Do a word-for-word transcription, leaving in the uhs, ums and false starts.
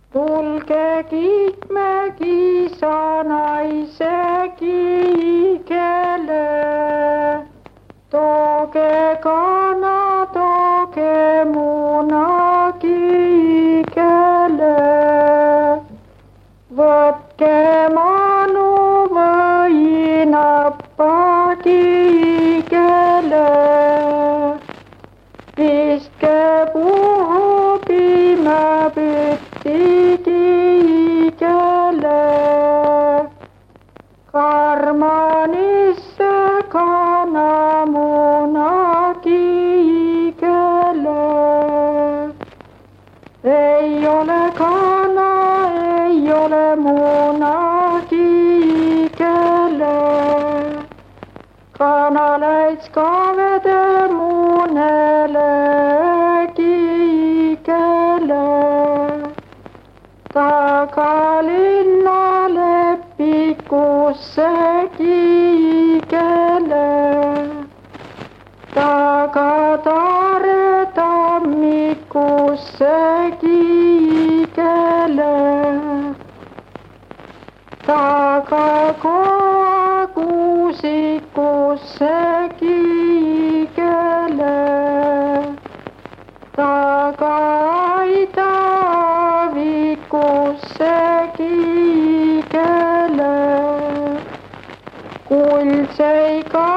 tulge kiitme Kiisa naise kiigele, tooge kana, tooge muna kiigele, võtke manu või nappa kiigele, pistke puhu pime pütti kiigele, karmanisse kana muna kiigele. Ei ole kana, ei ole muna kiigele, kana läits kavede munele kiigele, taga linna lepikusse kiigele, taga Taare tammikusse kiigele, taga Koa kuusikusse kiigele, taga Aida avikusse kiigele, kuldseiga